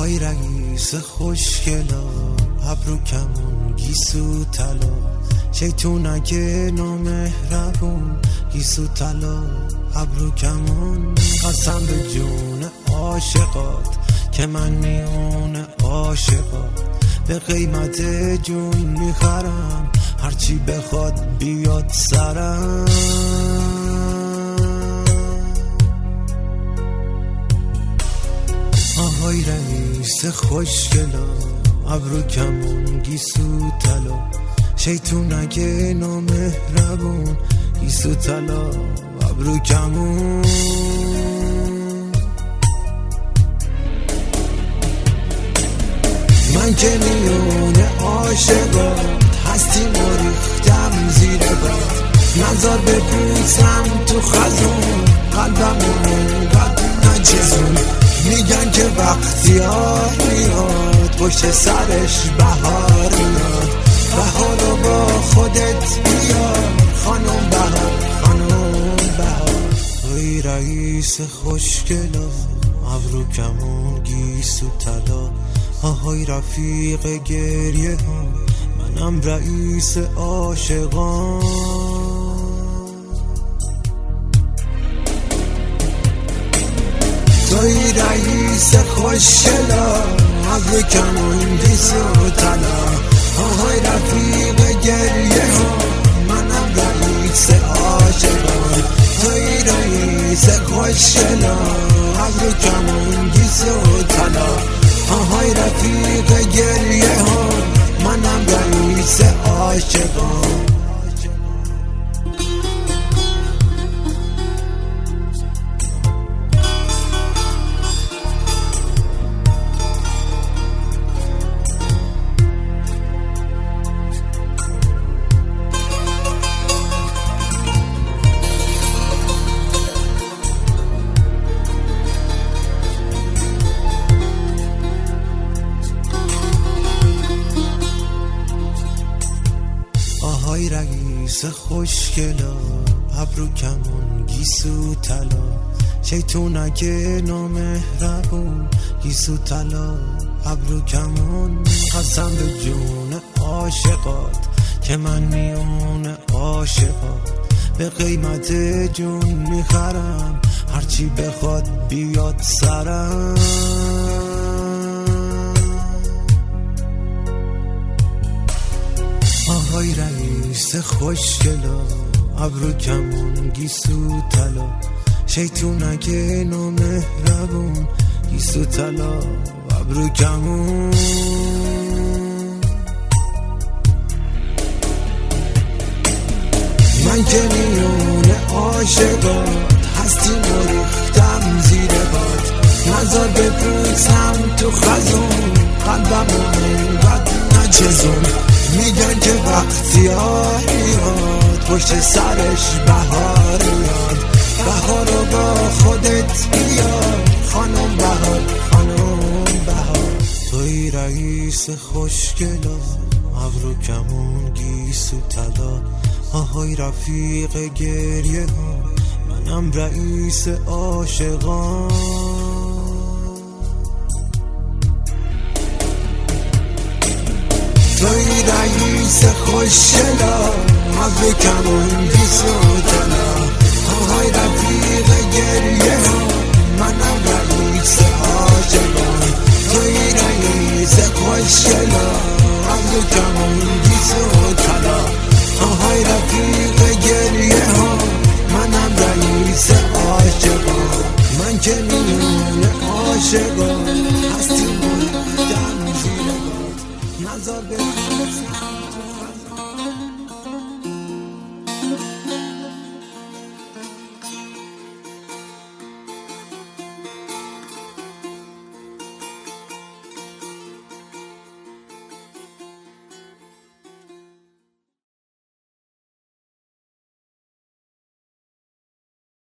آهای رئیس خوشگلا، ابرو کمون گیسو طلا، شیطونک نامهربون گیسو طلا، ابرو کمون. قسم به جون عاشقات که من میون عاشقات، به قیمت جون میخرم هرچی بخواد بیاد سرم. آهای رئیس خوشگلا، ابرو کمون گیسو طلا، شیطونک نامهربون گیسو طلا، ابرو کمون. من که میون عاشقات هستیم و ریختم زیر باد، نظر بپوسم تو خزون قلبمون انقدر نچزون. میگن که وقتی میاد پشت سرش بهار میاد، بهارو با خودت بیار خانم بهار، خانم بهار. توی رئیس خوشگلا، ابرو کمون گیسو طلا، آهای رفیق گریه ها، منم رئیس عاشقان. توی رئیس خوشگلا، ابرو کمون گیسو طلا، آهای رفیق گریه ها، منم رئیس عاشقان. توی رئیس خوشگلا، ابرو کمون گیسو طلا، آهای رفیق گریه ها، منم رئیس عاشقان. آهای رئیس خوشگلا، ابرو کمون گیسو طلا، شیطونک نامهربون گیسو طلا، ابرو کمون. قسم به جون عاشقات که من میون عاشقات، به قیمت جون میخرم هرچی بخواد بیاد سرم. آهای رئیس خوشگلا، ابرو کمون گیسو طلا، شیطونک نامهربون گیسو طلا، ابرو کمون. من که میون عاشقات هستیم و ریختم زیر باد، نظر بپوسم تو خزون قلبمون انقدر نچزون. میگن که وقتی میاد پشت سرش بهار میاد، بهارو با خودت بیار خانم بهار، خانم بهار. توی رئیس خوشگلا، ابرو کمون گیسو طلا، آهای رفیق گریه ها، منم رئیس عاشقان. توی رئیس خوشگلا، ابرو کمون گیسو طلا، آهای رفیق گریه ها، منم رئیس عاشقان. توی رئیس خوشگلا، ابرو کمون گیسو طلا، آهای رفیق گریه ها، منم رئیس عاشقان. من که میون عاشقان هستیم و دم زیر باد، نظر